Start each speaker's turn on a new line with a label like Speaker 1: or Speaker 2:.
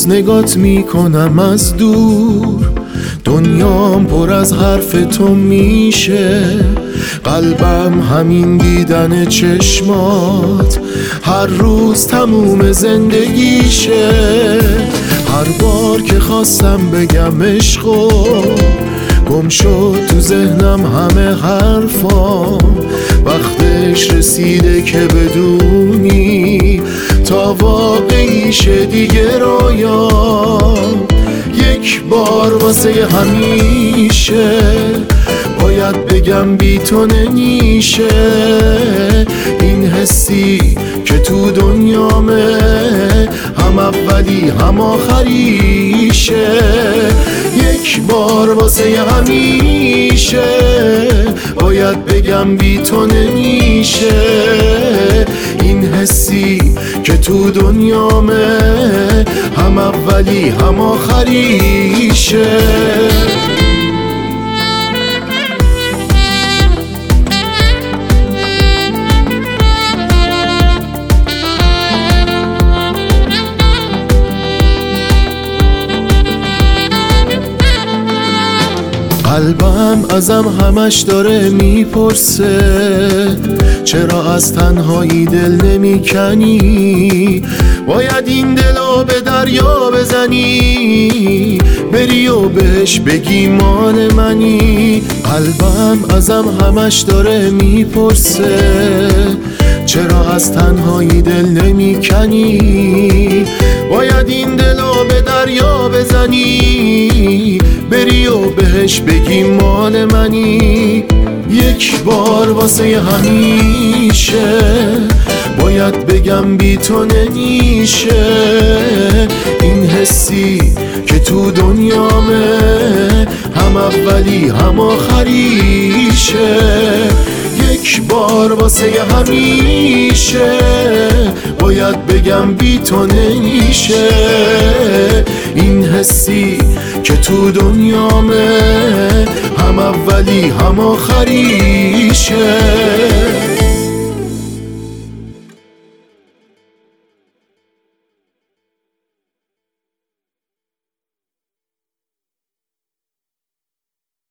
Speaker 1: روز نگات میکنم از دور، دنیام پر از حرف تو میشه، قلبم همین دیدن چشمات هر روز تموم زندگیشه. هر بار که خواستم بگم عشقو گم شد تو ذهنم همه حرفام، وقتش رسیده که بدونی تا واقعیشه دیگه رویام. یک بار واسه همیشه باید بگم بی تو نمیشه، این حسی که تو دنیامه هم اولی هم آخریشه. یک بار واسه همیشه باید بگم بی تو نمیشه، این حسی که تو دنیامه هم اولی هم آخریشه. قلبم ازم همش داره میپرسه چرا از تنهایی دل نمیکنی، باید این دلو به دریا بزنی بری و بهش بگی مال منی. قلبم ازم همش داره میپرسه چرا از تنهایی دل نمیکنی، باید این دلو به دریا بزنی بری و بهش بگی مال منی. یک بار واسه همیشه باید بگم بی تو نمیشه، این حسی که تو دنیامه هم اولی هم آخریشه. یک بار واسه همیشه باید بگم بی تو نمیشه، این حسی که تو دنیامه هم اولی هم آخریشه.